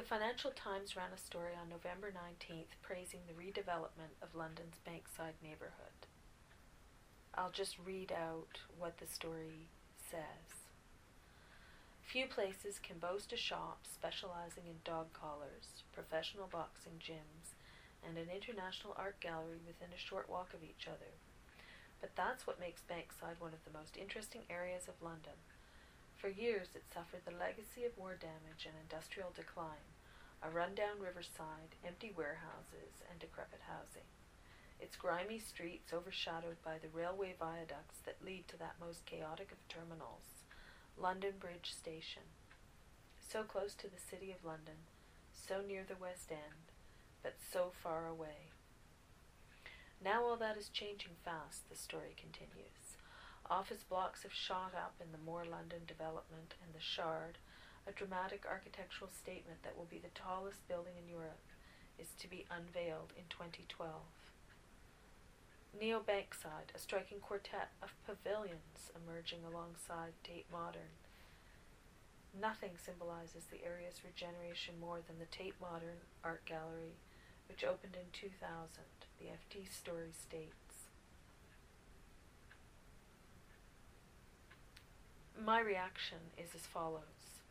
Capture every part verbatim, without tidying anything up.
The Financial Times ran a story on November nineteenth praising the redevelopment of London's Bankside neighbourhood. I'll just read out what the story says. Few places can boast a shop specializing in dog collars, professional boxing gyms, and an international art gallery within a short walk of each other. But that's what makes Bankside one of the most interesting areas of London. For years it suffered the legacy of war damage and industrial decline, a run-down riverside, empty warehouses, and decrepit housing. Its grimy streets overshadowed by the railway viaducts that lead to that most chaotic of terminals, London Bridge Station. So close to the City of London, so near the West End, but so far away. Now all that is changing fast, the story continues. Office blocks have shot up in the More London development, and the Shard, a dramatic architectural statement that will be the tallest building in Europe, is to be unveiled in twenty twelve. Neo Bankside, a striking quartet of pavilions emerging alongside Tate Modern. Nothing symbolizes the area's regeneration more than the Tate Modern Art Gallery, which opened in two thousand, the F T story states. My reaction is as follows.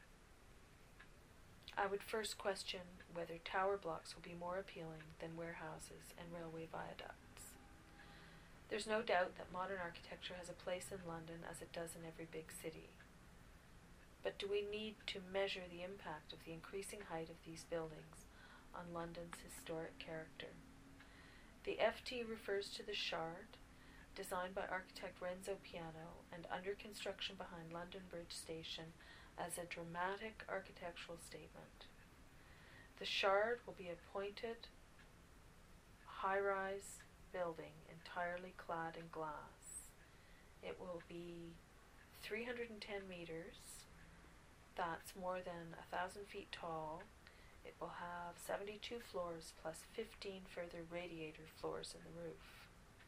I would first question whether tower blocks will be more appealing than warehouses and railway viaducts. There's no doubt that modern architecture has a place in London as it does in every big city. But do we need to measure the impact of the increasing height of these buildings on London's historic character? The F T refers to the Shard, designed by architect Renzo Piano and under construction behind London Bridge Station, as a dramatic architectural statement. The Shard will be a pointed, high-rise building entirely clad in glass. It will be three hundred ten meters, that's more than a thousand feet tall. It will have seventy-two floors plus fifteen further radiator floors in the roof.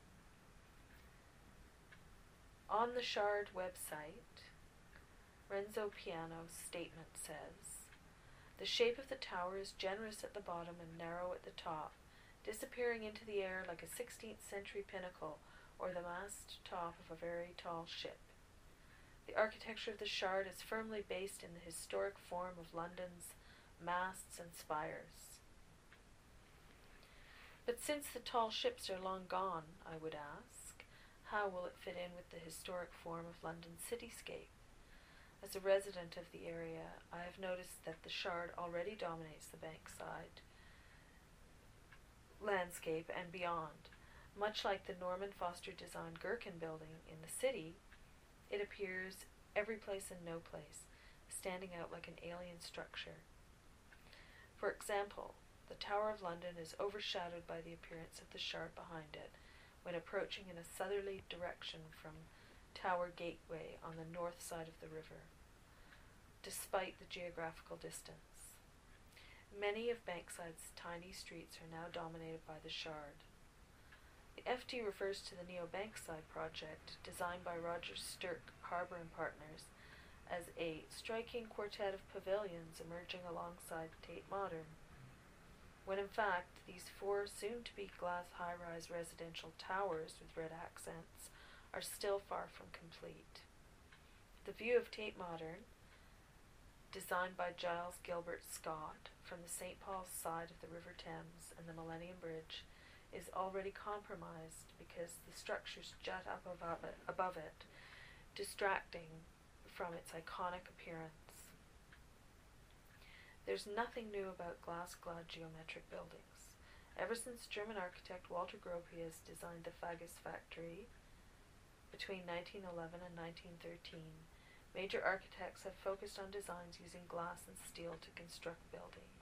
On the Shard website, Renzo Piano's statement says, "The shape of the tower is generous at the bottom and narrow at the top, disappearing into the air like a sixteenth century pinnacle or the mast top of a very tall ship. The architecture of the Shard is firmly based in the historic form of London's masts and spires." But since the tall ships are long gone, I would ask, how will it fit in with the historic form of London's cityscape? As a resident of the area, I have noticed that the Shard already dominates the Bankside landscape and beyond. Much like the Norman Foster designed Gherkin building in the city, it appears every place and no place, standing out like an alien structure. For example, the Tower of London is overshadowed by the appearance of the Shard behind it when approaching in a southerly direction from Tower Gateway on the north side of the river, despite the geographical distance. Many of Bankside's tiny streets are now dominated by the Shard. The F T refers to the Neo Bankside project, designed by Roger Stirk, Harbour and Partners, as a striking quartet of pavilions emerging alongside Tate Modern, when in fact these four soon-to-be glass high-rise residential towers with red accents are still far from complete. The view of Tate Modern, designed by Giles Gilbert Scott from the Saint Paul's side of the River Thames and the Millennium Bridge, is already compromised because the structures jut up above it, above it, distracting from its iconic appearance. There's nothing new about glass-clad geometric buildings. Ever since German architect Walter Gropius designed the Fagus factory between nineteen eleven and nineteen thirteen, major architects have focused on designs using glass and steel to construct buildings.